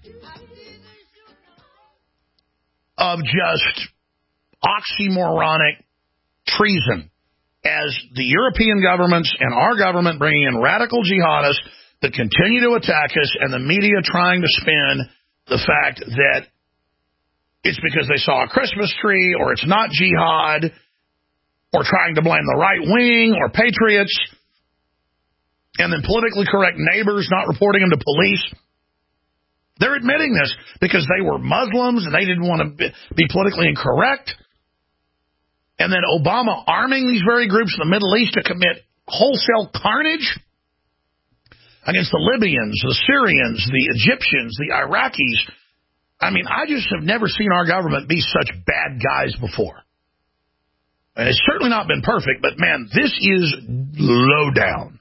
of just oxymoronic treason as the European governments and our government bringing in radical jihadists that continue to attack us, and the media trying to spin the fact that it's because they saw a Christmas tree, or it's not jihad, or trying to blame the right wing or patriots, and then politically correct neighbors not reporting them to police. They're admitting this because they were Muslims and they didn't want to be politically incorrect. And then Obama arming these very groups in the Middle East to commit wholesale carnage against the Libyans, the Syrians, the Egyptians, the Iraqis. I mean, I just have never seen our government be such bad guys before. And it's certainly not been perfect, but, man, this is low down.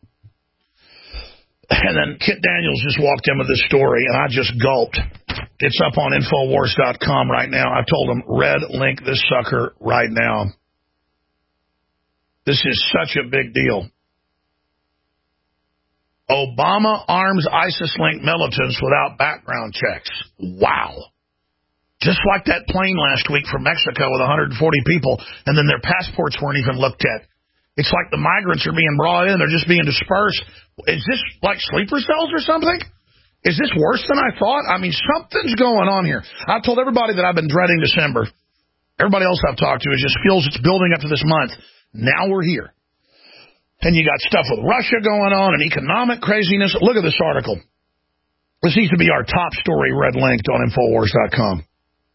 And then Kit Daniels just walked in with this story, and I just gulped. It's up on Infowars.com right now. I told him, red link this sucker right now. This is such a big deal. Obama arms ISIS-linked militants without background checks. Wow. Just like that plane last week from Mexico with 140 people, and then their passports weren't even looked at. It's like the migrants are being brought in. They're just being dispersed. Is this like sleeper cells or something? Is this worse than I thought? I mean, something's going on here. I've told everybody that I've been dreading December. Everybody else I've talked to just feels it's building up to this month. Now we're here. And you got stuff with Russia going on and economic craziness. Look at this article. This needs to be our top story, red linked on Infowars.com.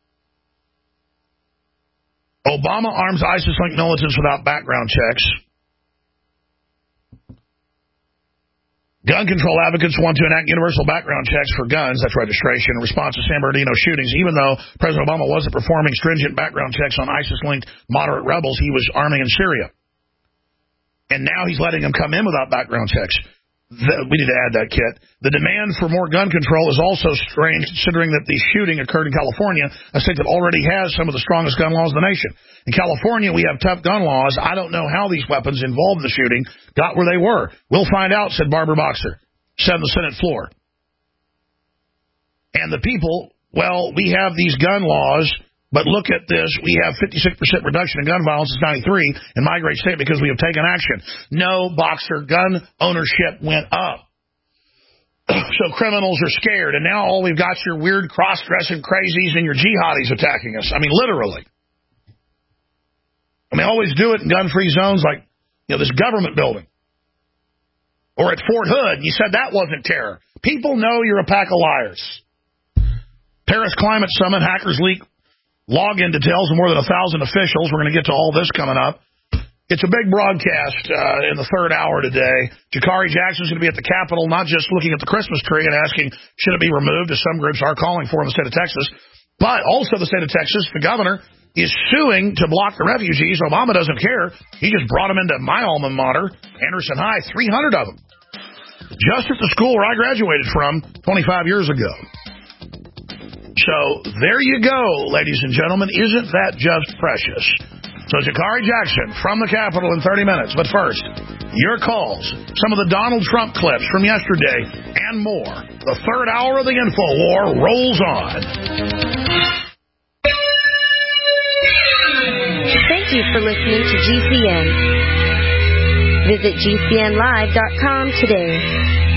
Obama arms ISIS-linked militants without background checks. Gun control advocates want to enact universal background checks for guns, that's registration, in response to San Bernardino shootings. Even though President Obama wasn't performing stringent background checks on ISIS-linked moderate rebels, he was arming in Syria. And now he's letting them come in without background checks. We need to add that, Kit. The demand for more gun control is also strange, considering that the shooting occurred in California, a state that already has some of the strongest gun laws in the nation. In California, we have tough gun laws. I don't know how these weapons involved in the shooting got where they were. We'll find out, said Barbara Boxer, said on the Senate floor. And the people, well, we have these gun laws, but look at this. We have 56% reduction in gun violence since 93 in my great state because we have taken action. No, Boxer, gun ownership went up. So criminals are scared, and now all we've got is your weird cross-dressing crazies and your jihadis attacking us. I mean, literally. I mean, always do it in gun-free zones like, you know, this government building. Or at Fort Hood, and you said that wasn't terror. People know you're a pack of liars. Paris Climate Summit, hackers leak login details of more than 1,000 officials. We're going to get to all this coming up. It's a big broadcast in the third hour today. Jakari Jackson's going to be at the Capitol, not just looking at the Christmas tree and asking, should it be removed, as some groups are calling for in the state of Texas, but also the state of Texas, the governor, is suing to block the refugees. Obama doesn't care. He just brought them into my alma mater, Anderson High, 300 of them, just at the school where I graduated from 25 years ago. So there you go, ladies and gentlemen. Isn't that just precious? So Jakari Jackson from the Capitol in 30 minutes. But first, your calls, some of the Donald Trump clips from yesterday, and more. The third hour of the InfoWar rolls on. Thank you for listening to GCN. Visit GCNlive.com today.